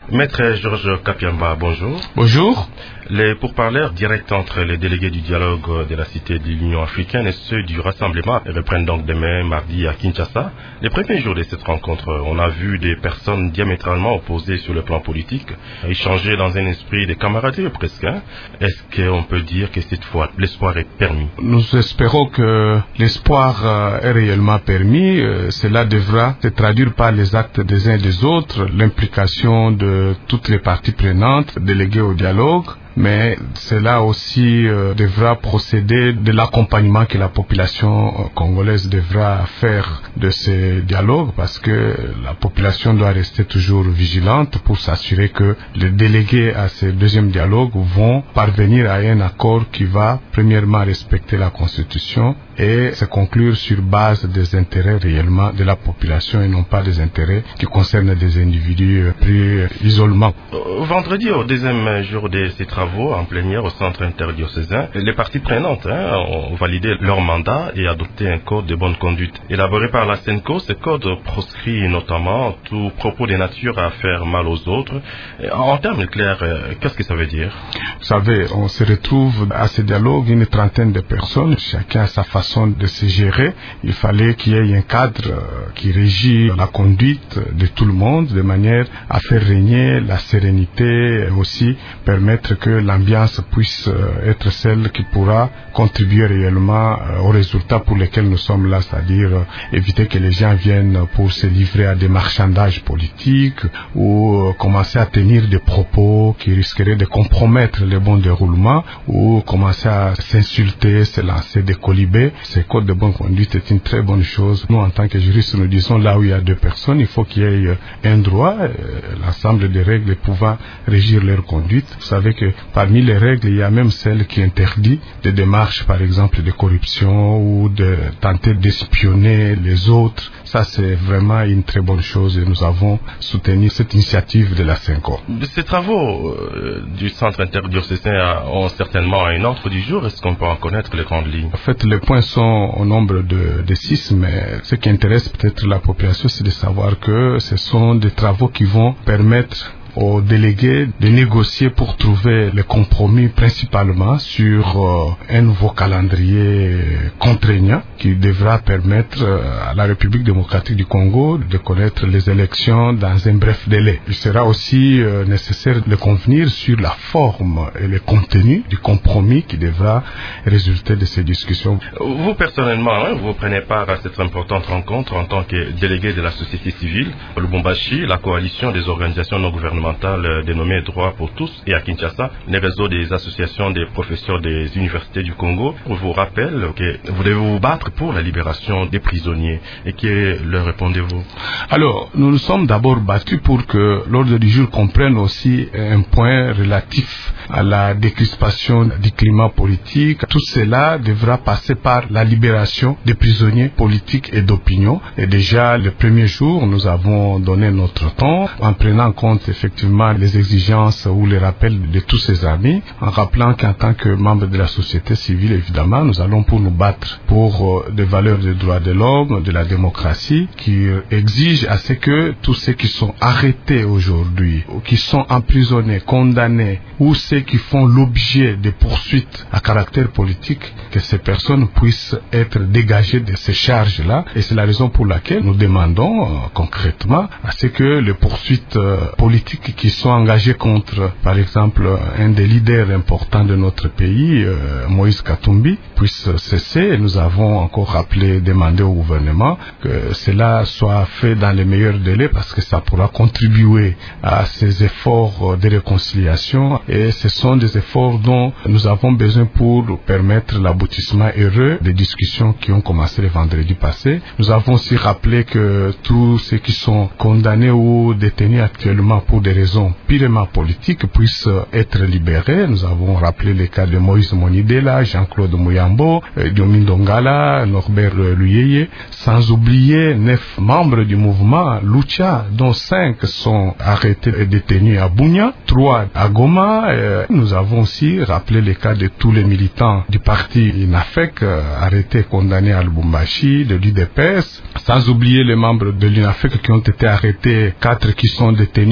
Maître Georges Kapiamba, bonjour. Bonjour. Les pourparlers directs entre les délégués du dialogue de la Cité de l'Union africaine et ceux du rassemblement reprennent donc demain, mardi, à Kinshasa. Les premiers jours de cette rencontre, on a vu des personnes diamétralement opposées sur le plan politique échanger dans un esprit de camaraderie presque. Est-ce qu'on peut dire que cette fois, l'espoir est permis? Nous espérons que l'espoir est réellement permis. Cela devra se traduire par les actes des uns et des autres, l'implication de toutes les parties prenantes, déléguées au dialogue. Mais cela aussi devra procéder de l'accompagnement que la population congolaise devra faire de ces dialogues, parce que la population doit rester toujours vigilante pour s'assurer que les délégués à ce deuxième dialogue vont parvenir à un accord qui va premièrement respecter la Constitution et se conclure sur base des intérêts réellement de la population et non pas des intérêts qui concernent des individus pris isolement. Vendredi, au deuxième jour de ces travaux en plénière au centre interdiocésain, les parties prenantes ont validé leur mandat et adopté un code de bonne conduite. Élaboré par la SENCO, ce code proscrit notamment tout propos de nature à faire mal aux autres. En termes clairs, qu'est-ce que ça veut dire? Vous savez, on se retrouve à ce dialogue une trentaine de personnes, chacun a sa façon de se gérer. Il fallait qu'il y ait un cadre qui régit la conduite de tout le monde de manière à faire régner la sérénité et aussi permettre que l'ambiance puisse être celle qui pourra contribuer réellement aux résultats pour lesquels nous sommes là, c'est-à-dire éviter que les gens viennent pour se livrer à des marchandages politiques ou commencer à tenir des propos qui risqueraient de compromettre le bon déroulement ou commencer à s'insulter, se lancer des colibés. Ce code de bonne conduite est une très bonne chose. Nous, en tant que juristes, nous disons là où il y a deux personnes, il faut qu'il y ait un droit, l'ensemble des règles pouvant régir leur conduite. Vous savez que parmi les règles, il y a même celle qui interdit des démarches, par exemple, de corruption ou de tenter d'espionner les autres. Ça, c'est vraiment une très bonne chose et nous avons soutenu cette initiative de la SENCO. Ces travaux du centre interdiocésain ont certainement un ordre du jour. Est-ce qu'on peut en connaître les grandes lignes? En fait, les points sont au nombre de 6, mais ce qui intéresse peut-être la population, c'est de savoir que ce sont des travaux qui vont permettre aux délégués de négocier pour trouver le compromis principalement sur un nouveau calendrier contraignant qui devra permettre à la République démocratique du Congo de connaître les élections dans un bref délai. Il sera aussi nécessaire de convenir sur la forme et le contenu du compromis qui devra résulter de ces discussions. Vous personnellement, vous prenez part à cette importante rencontre en tant que délégué de la société civile, Lubumbashi, la coalition des organisations non gouvernementales dénommée Droit pour tous, et à Kinshasa, les réseaux des associations des professeurs des universités du Congo vous rappellent que vous devez vous battre pour la libération des prisonniers. Et que leur répondez-vous? Alors, nous nous sommes d'abord battus pour que l'ordre du jour comprenne aussi un point relatif à la décrispation du climat politique. Tout cela devra passer par la libération des prisonniers politiques et d'opinion. Et déjà, le premier jour, nous avons donné notre temps en prenant en compte effectivement les exigences ou les rappels de tous ces amis, en rappelant qu'en tant que membre de la société civile, évidemment, nous allons pour nous battre pour des valeurs des droits de l'homme, de la démocratie, qui exigent à ce que tous ceux qui sont arrêtés aujourd'hui, ou qui sont emprisonnés, condamnés, ou ceux qui font l'objet de poursuites à caractère politique, que ces personnes puissent être dégagées de ces charges-là. Et c'est la raison pour laquelle nous demandons concrètement à ce que les poursuites politiques qui sont engagés contre, par exemple, un des leaders importants de notre pays, Moïse Katumbi, puisse cesser. Et nous avons encore rappelé, demandé au gouvernement que cela soit fait dans les meilleurs délais parce que ça pourra contribuer à ces efforts de réconciliation et ce sont des efforts dont nous avons besoin pour permettre l'aboutissement heureux des discussions qui ont commencé le vendredi passé. Nous avons aussi rappelé que tous ceux qui sont condamnés ou détenus actuellement pour des raisons purement politiques puissent être libérés. Nous avons rappelé les cas de Moïse Monidela, Jean-Claude Mouyambo, Diomi Ndongala, Norbert Luyeye, sans oublier 9 membres du mouvement Lucha, dont 5 sont arrêtés et détenus à Bunia, 3 à Goma. Nous avons aussi rappelé les cas de tous les militants du parti INAFEC arrêtés et condamnés à Lubumbashi, de l'UDPS, sans oublier les membres de l'INAFEC qui ont été arrêtés, 4 qui sont détenus ici depuis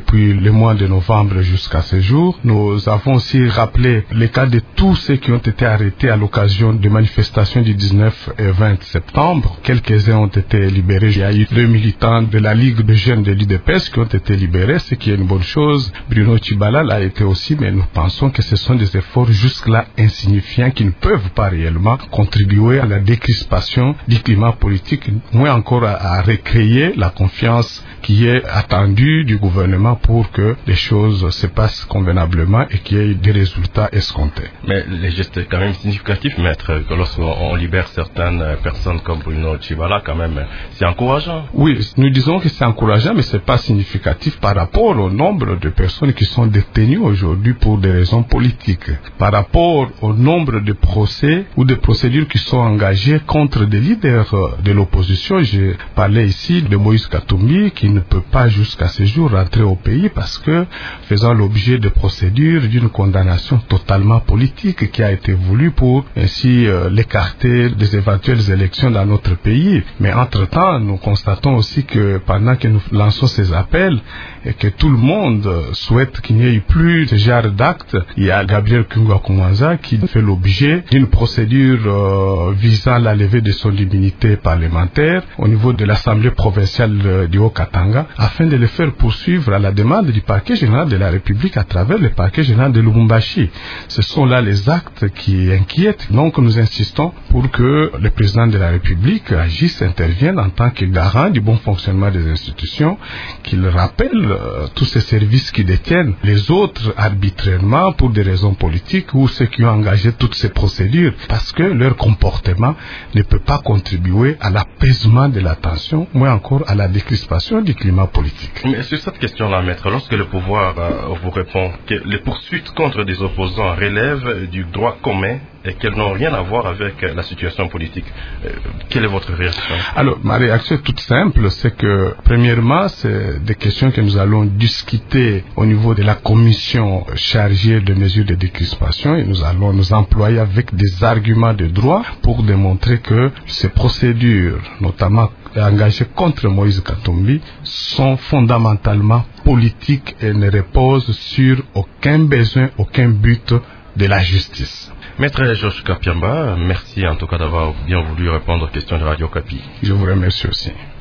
depuis le mois de novembre jusqu'à ce jour. Nous avons aussi rappelé les cas de tous ceux qui ont été arrêtés à l'occasion des manifestations du 19 et 20 septembre. Quelques-uns ont été libérés. Il y a eu 2 militants de la Ligue de jeunes de l'UDPS qui ont été libérés, ce qui est une bonne chose. Bruno Tshibala l'a été aussi, mais nous pensons que ce sont des efforts jusque-là insignifiants qui ne peuvent pas réellement contribuer à la décrispation du climat politique, moins encore à recréer la confiance qui est attendue du gouvernement pour que les choses se passent convenablement et qu'il y ait des résultats escomptés. Mais les gestes quand même significatifs, maître, que lorsqu'on libère certaines personnes comme Bruno Tshibala, quand même, c'est encourageant. Oui, nous disons que c'est encourageant, mais c'est pas significatif par rapport au nombre de personnes qui sont détenues aujourd'hui pour des raisons politiques, par rapport au nombre de procès ou de procédures qui sont engagées contre des leaders de l'opposition. Je parlais ici de Moïse Katumbi qui ne peut pas jusqu'à ce jour rentrer au pays parce que faisant l'objet de procédures d'une condamnation totalement politique qui a été voulue pour ainsi l'écarter des éventuelles élections dans notre pays. Mais entre-temps, nous constatons aussi que pendant que nous lançons ces appels et que tout le monde souhaite qu'il n'y ait plus ce genre d'actes, il y a Gabriel Kungwa-Kumwanza qui fait l'objet d'une procédure visant la levée de son immunité parlementaire au niveau de l'Assemblée provinciale du Haut-Katanga afin de le faire poursuivre à la demande du parquet général de la République à travers le parquet général de Lubumbashi. Ce sont là les actes qui inquiètent. Donc nous insistons pour que le président de la République agisse, intervienne en tant que garant du bon fonctionnement des institutions, qu'il rappelle tous ces services qui détiennent les autres arbitrairement pour des raisons politiques ou ceux qui ont engagé toutes ces procédures parce que leur comportement ne peut pas contribuer à l'apaisement de la tension, moins encore à la décrispation du climat politique. Mais sur cette question-là, maître, lorsque le pouvoir vous répond que les poursuites contre des opposants relèvent du droit commun et qu'elles n'ont rien à voir avec la situation politique, quelle est votre réaction? Alors, ma réaction est toute simple, c'est que premièrement, c'est des questions que nous allons discuter au niveau de la commission chargée de mesures de décrispation et nous allons nous employer avec des arguments de droit pour démontrer que ces procédures, notamment engagées contre Moïse Katumbi, sont fondamentalement politiques et ne reposent sur aucun besoin, aucun but de la justice. Maître Georges Kapiamba, merci en tout cas d'avoir bien voulu répondre aux questions de Radio Okapi. Je vous remercie aussi.